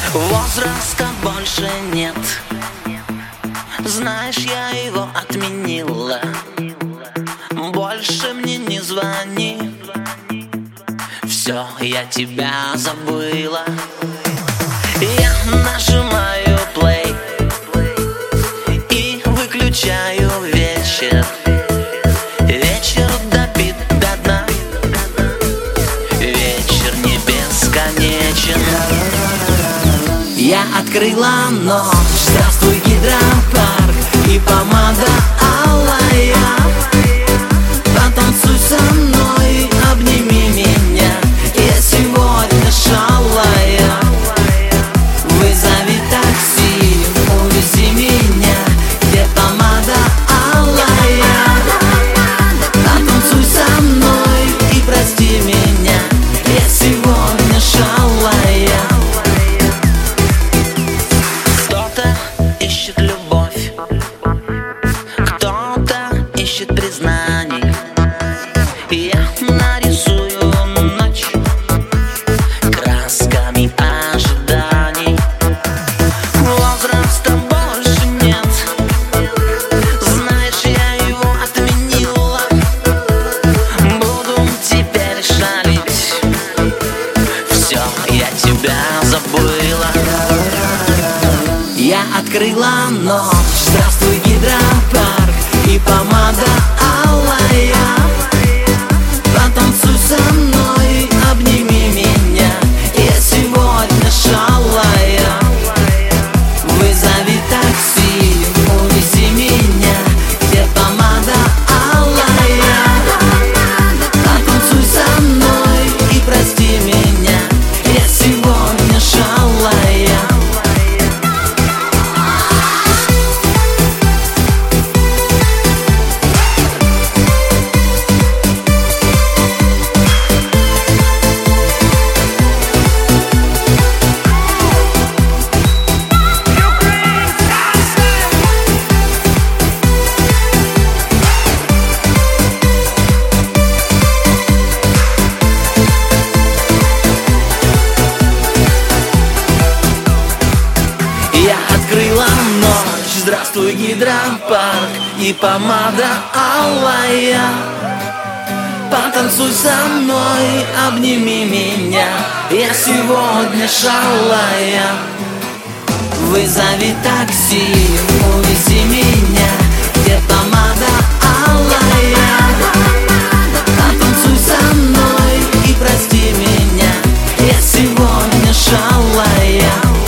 Возраста больше нет. Знаешь, я его отменила. Больше мне не звони. Все, я тебя забыла. Я нажимаю play и выключаю вечер. Вечер добит до дна. Вечер не бесконечен. Я открыла ночь. Здравствуй, гидропарк и помада алая. Потанцуй со мной, обними меня. Я сегодня шалая. Вызови такси, увези меня. Где помада алая? Потанцуй со мной и прости меня. Я сегодня шалая. Кто-то ищет любовь, кто-то ищет признаний. Я нарисую ночь красками ожиданий. Возраста больше нет. Знаешь, я его отменила. Буду теперь шалить. Все, я тебя забыла. Я открыла ночь. Здравствуй, гидропарк и помада алая. Потанцуй со мной, обними меня. Я сегодня шалая. Вызови такси, увези меня. Где помада алая? Потанцуй со мной и прости меня. Я сегодня шалая. Я открыла ночь. Здравствуй, гидропарк и помада алая. Потанцуй со мной, обними меня. Я сегодня шалая. Вызови такси, увези меня. Где помада алая? Потанцуй со мной и прости меня. Я сегодня шалая.